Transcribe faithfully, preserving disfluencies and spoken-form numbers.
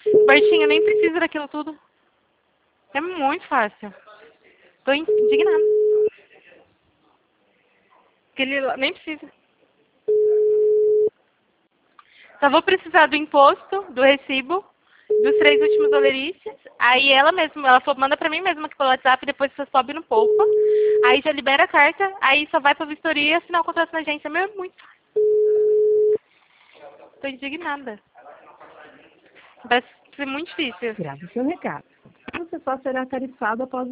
Bertinho, nem precisa daquilo tudo. É muito fácil. Tô indignada. Aquele lá- nem precisa. Só vou precisar do imposto, do recibo, dos três últimos olerices. Aí ela mesma, ela falou, manda pra mim mesma aqui pelo WhatsApp, depois você sobe no Poupa. Aí já libera a carta, aí só vai pra vistoria e assinar o contrato na agência. Meu, é muito fácil. Tô indignada. Vai ser muito difícil. Grave seu recado. Você só será tarifado após